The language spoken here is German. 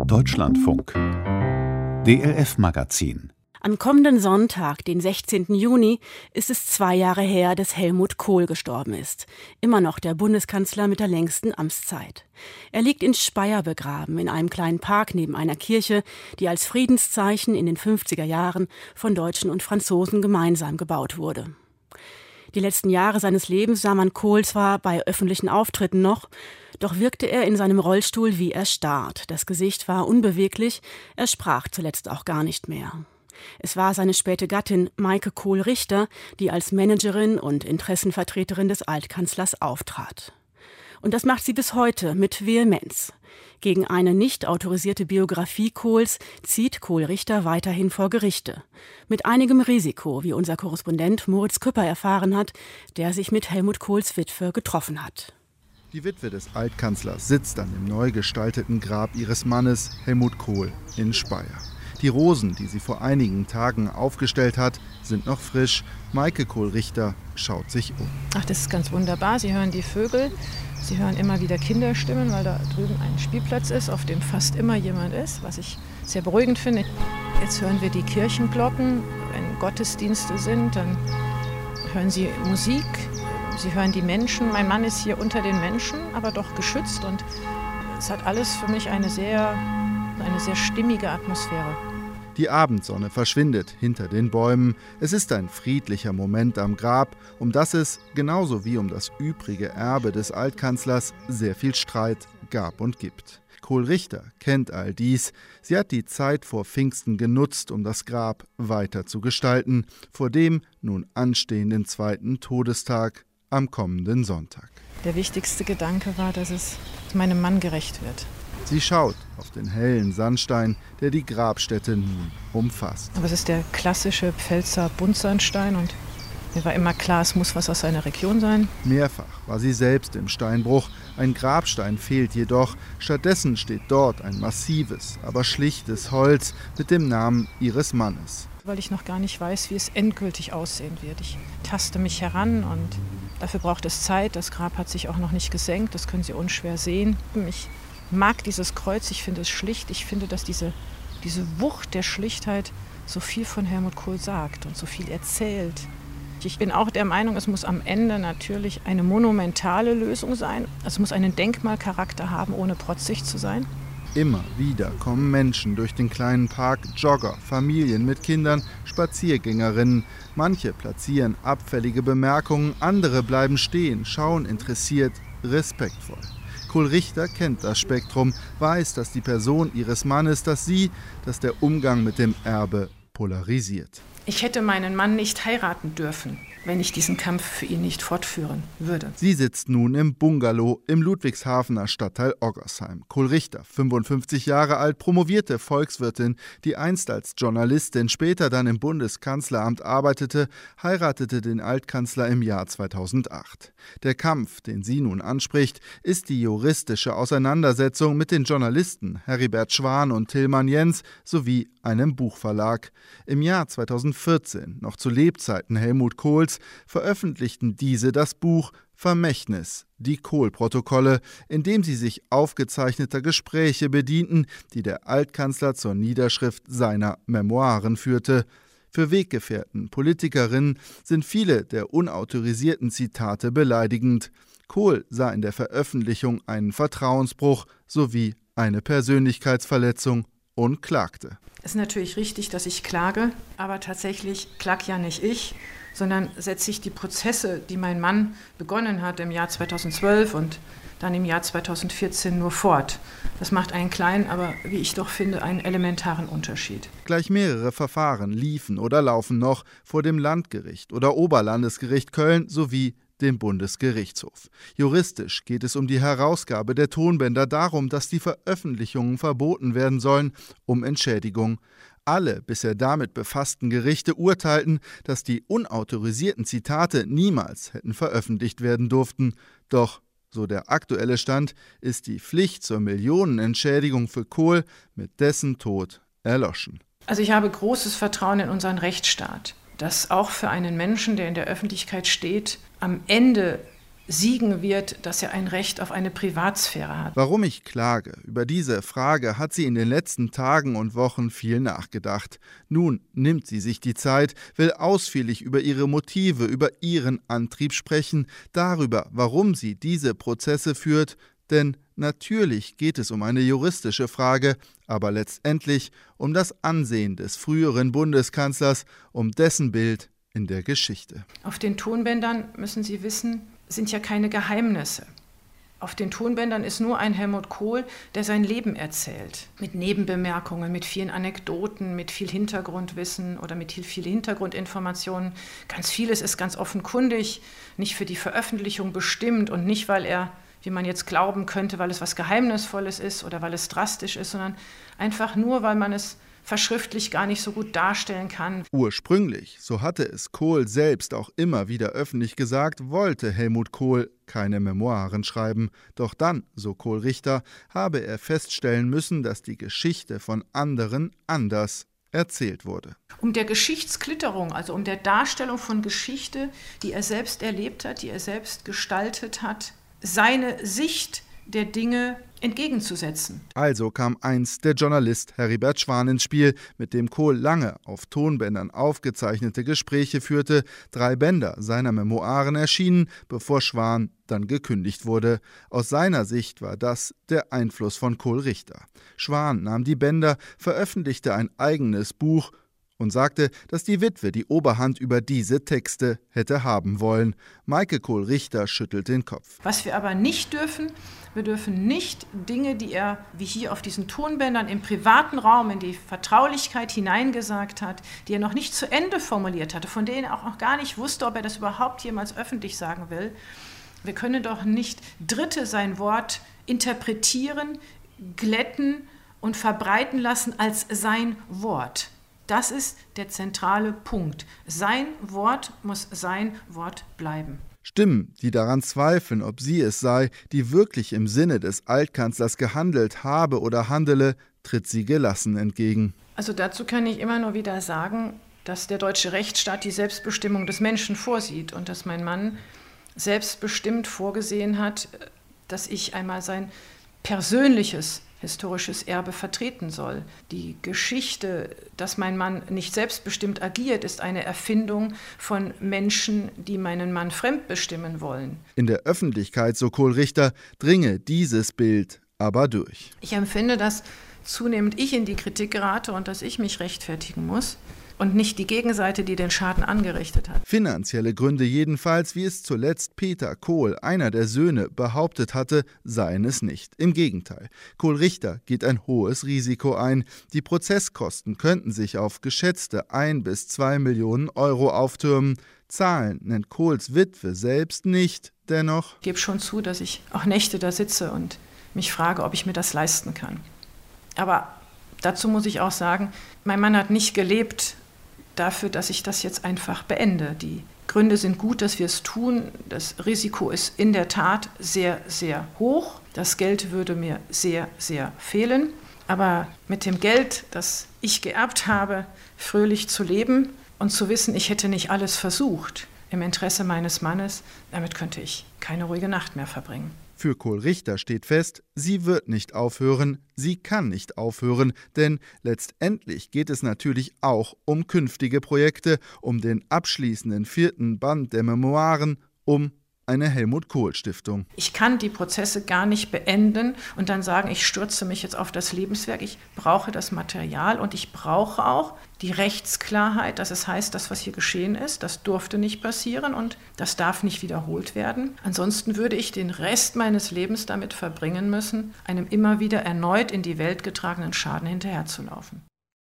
Deutschlandfunk DLF-Magazin. Am kommenden Sonntag, den 16. Juni, ist es 2 Jahre her, dass Helmut Kohl gestorben ist. Immer noch der Bundeskanzler mit der längsten Amtszeit. Er liegt in Speyer begraben, in einem kleinen Park neben einer Kirche, die als Friedenszeichen in den 50er Jahren von Deutschen und Franzosen gemeinsam gebaut wurde. Die letzten Jahre seines Lebens sah man Kohl zwar bei öffentlichen Auftritten noch, doch wirkte er in seinem Rollstuhl wie erstarrt. Das Gesicht war unbeweglich, er sprach zuletzt auch gar nicht mehr. Es war seine späte Gattin Maike Kohl-Richter, die als Managerin und Interessenvertreterin des Altkanzlers auftrat. Und das macht sie bis heute mit Vehemenz. Gegen eine nicht autorisierte Biografie Kohls zieht Kohl-Richter weiterhin vor Gerichte. Mit einigem Risiko, wie unser Korrespondent Moritz Küpper erfahren hat, der sich mit Helmut Kohls Witwe getroffen hat. Die Witwe des Altkanzlers sitzt an dem neu gestalteten Grab ihres Mannes Helmut Kohl in Speyer. Die Rosen, die sie vor einigen Tagen aufgestellt hat, sind noch frisch. Maike Kohl-Richter schaut sich um. Ach, das ist ganz wunderbar. Sie hören die Vögel, Sie hören immer wieder Kinderstimmen, weil da drüben ein Spielplatz ist, auf dem fast immer jemand ist, was ich sehr beruhigend finde. Jetzt hören wir die Kirchenglocken. Wenn Gottesdienste sind, dann hören Sie Musik. Sie hören die Menschen. Mein Mann ist hier unter den Menschen, aber doch geschützt. Und es hat alles für mich eine sehr stimmige Atmosphäre. Die Abendsonne verschwindet hinter den Bäumen. Es ist ein friedlicher Moment am Grab, um das es, genauso wie um das übrige Erbe des Altkanzlers, sehr viel Streit gab und gibt. Kohl-Richter kennt all dies. Sie hat die Zeit vor Pfingsten genutzt, um das Grab weiter zu gestalten, vor dem nun anstehenden 2. Todestag am kommenden Sonntag. Der wichtigste Gedanke war, dass es meinem Mann gerecht wird. Sie schaut auf den hellen Sandstein, der die Grabstätte nun umfasst. Aber es ist der klassische Pfälzer Buntsandstein und mir war immer klar, es muss was aus seiner Region sein. Mehrfach war sie selbst im Steinbruch. Ein Grabstein fehlt jedoch. Stattdessen steht dort ein massives, aber schlichtes Holz mit dem Namen ihres Mannes. Weil ich noch gar nicht weiß, wie es endgültig aussehen wird. Ich taste mich heran und dafür braucht es Zeit. Das Grab hat sich auch noch nicht gesenkt, das können Sie unschwer sehen. Ich mag dieses Kreuz, ich finde es schlicht. Ich finde, dass diese Wucht der Schlichtheit so viel von Helmut Kohl sagt und so viel erzählt. Ich bin auch der Meinung, es muss am Ende natürlich eine monumentale Lösung sein. Es muss einen Denkmalcharakter haben, ohne protzig zu sein. Immer wieder kommen Menschen durch den kleinen Park, Jogger, Familien mit Kindern, Spaziergängerinnen. Manche platzieren abfällige Bemerkungen, andere bleiben stehen, schauen interessiert, respektvoll. Kohl-Richter kennt das Spektrum, weiß, dass die Person ihres Mannes, dass der Umgang mit dem Erbe polarisiert. Ich hätte meinen Mann nicht heiraten dürfen, wenn ich diesen Kampf für ihn nicht fortführen würde. Sie sitzt nun im Bungalow im Ludwigshafener Stadtteil Oggersheim. Kohl-Richter, 55 Jahre alt, promovierte Volkswirtin, die einst als Journalistin, später dann im Bundeskanzleramt arbeitete, heiratete den Altkanzler im Jahr 2008. Der Kampf, den sie nun anspricht, ist die juristische Auseinandersetzung mit den Journalisten Heribert Schwan und Tilman Jens sowie einem Buchverlag. Im Jahr 2014, noch zu Lebzeiten Helmut Kohls, veröffentlichten diese das Buch Vermächtnis, die Kohl-Protokolle, in dem sie sich aufgezeichneter Gespräche bedienten, die der Altkanzler zur Niederschrift seiner Memoiren führte. Für Weggefährten, Politikerinnen sind viele der unautorisierten Zitate beleidigend. Kohl sah in der Veröffentlichung einen Vertrauensbruch sowie eine Persönlichkeitsverletzung und klagte. Es ist natürlich richtig, dass ich klage, aber tatsächlich klage ja nicht ich, sondern setze ich die Prozesse, die mein Mann begonnen hat im Jahr 2012 und dann im Jahr 2014 nur fort. Das macht einen kleinen, aber wie ich doch finde, einen elementaren Unterschied. Gleich mehrere Verfahren liefen oder laufen noch vor dem Landgericht oder Oberlandesgericht Köln sowie dem Bundesgerichtshof. Juristisch geht es um die Herausgabe der Tonbänder, darum, dass die Veröffentlichungen verboten werden sollen, um Entschädigung. Alle bisher damit befassten Gerichte urteilten, dass die unautorisierten Zitate niemals hätten veröffentlicht werden durften. Doch, so der aktuelle Stand, ist die Pflicht zur Millionenentschädigung für Kohl mit dessen Tod erloschen. Also ich habe großes Vertrauen in unseren Rechtsstaat, dass auch für einen Menschen, der in der Öffentlichkeit steht, am Ende siegen wird, dass er ein Recht auf eine Privatsphäre hat. Warum ich klage? Über diese Frage hat sie in den letzten Tagen und Wochen viel nachgedacht. Nun nimmt sie sich die Zeit, will ausführlich über ihre Motive, über ihren Antrieb sprechen, darüber, warum sie diese Prozesse führt. Denn natürlich geht es um eine juristische Frage, aber letztendlich um das Ansehen des früheren Bundeskanzlers, um dessen Bild in der Geschichte. Auf den Tonbändern, müssen Sie wissen, sind ja keine Geheimnisse. Auf den Tonbändern ist nur ein Helmut Kohl, der sein Leben erzählt. Mit Nebenbemerkungen, mit vielen Anekdoten, mit viel Hintergrundwissen oder mit viel Hintergrundinformationen. Ganz vieles ist ganz offenkundig, nicht für die Veröffentlichung bestimmt und nicht, weil er, wie man jetzt glauben könnte, weil es was Geheimnisvolles ist oder weil es drastisch ist, sondern einfach nur, weil man es verschriftlich gar nicht so gut darstellen kann. Ursprünglich, so hatte es Kohl selbst auch immer wieder öffentlich gesagt, wollte Helmut Kohl keine Memoiren schreiben. Doch dann, so Kohl-Richter, habe er feststellen müssen, dass die Geschichte von anderen anders erzählt wurde. Um der Geschichtsklitterung, also um der Darstellung von Geschichte, die er selbst erlebt hat, die er selbst gestaltet hat, seine Sicht der Dinge entgegenzusetzen. Also kam einst der Journalist Heribert Schwan ins Spiel, mit dem Kohl lange auf Tonbändern aufgezeichnete Gespräche führte. 3 Bänder seiner Memoiren erschienen, bevor Schwan dann gekündigt wurde. Aus seiner Sicht war das der Einfluss von Kohl-Richter. Schwan nahm die Bänder, veröffentlichte ein eigenes Buch und sagte, dass die Witwe die Oberhand über diese Texte hätte haben wollen. Maike Kohl-Richter schüttelt den Kopf. Was wir aber nicht dürfen, wir dürfen nicht Dinge, die er, wie hier auf diesen Tonbändern, im privaten Raum, in die Vertraulichkeit hineingesagt hat, die er noch nicht zu Ende formuliert hatte, von denen er auch noch gar nicht wusste, ob er das überhaupt jemals öffentlich sagen will. Wir können doch nicht Dritte sein Wort interpretieren, glätten und verbreiten lassen als sein Wort. Das ist der zentrale Punkt. Sein Wort muss sein Wort bleiben. Stimmen, die daran zweifeln, ob sie es sei, die wirklich im Sinne des Altkanzlers gehandelt habe oder handele, tritt sie gelassen entgegen. Also dazu kann ich immer nur wieder sagen, dass der deutsche Rechtsstaat die Selbstbestimmung des Menschen vorsieht und dass mein Mann selbstbestimmt vorgesehen hat, dass ich einmal sein persönliches historisches Erbe vertreten soll. Die Geschichte, dass mein Mann nicht selbstbestimmt agiert, ist eine Erfindung von Menschen, die meinen Mann fremdbestimmen wollen. In der Öffentlichkeit, so Kohl-Richter, dringe dieses Bild aber durch. Ich empfinde, dass zunehmend ich in die Kritik gerate und dass ich mich rechtfertigen muss und nicht die Gegenseite, die den Schaden angerichtet hat. Finanzielle Gründe jedenfalls, wie es zuletzt Peter Kohl, einer der Söhne, behauptet hatte, seien es nicht. Im Gegenteil. Kohl-Richter geht ein hohes Risiko ein. Die Prozesskosten könnten sich auf geschätzte 1 bis 2 Millionen Euro auftürmen. Zahlen nennt Kohls Witwe selbst nicht, dennoch. Ich gebe schon zu, dass ich auch Nächte da sitze und mich frage, ob ich mir das leisten kann. Aber dazu muss ich auch sagen, mein Mann hat nicht gelebt dafür, dass ich das jetzt einfach beende. Die Gründe sind gut, dass wir es tun. Das Risiko ist in der Tat sehr, sehr hoch. Das Geld würde mir sehr, sehr fehlen. Aber mit dem Geld, das ich geerbt habe, fröhlich zu leben und zu wissen, ich hätte nicht alles versucht im Interesse meines Mannes, damit könnte ich keine ruhige Nacht mehr verbringen. Für Kohl-Richter steht fest, sie wird nicht aufhören, sie kann nicht aufhören, denn letztendlich geht es natürlich auch um künftige Projekte, um den abschließenden 4. Band der Memoiren, um eine Helmut-Kohl-Stiftung. Ich kann die Prozesse gar nicht beenden und dann sagen, ich stürze mich jetzt auf das Lebenswerk. Ich brauche das Material und ich brauche auch die Rechtsklarheit, dass es heißt, das, was hier geschehen ist, das durfte nicht passieren und das darf nicht wiederholt werden. Ansonsten würde ich den Rest meines Lebens damit verbringen müssen, einem immer wieder erneut in die Welt getragenen Schaden hinterherzulaufen.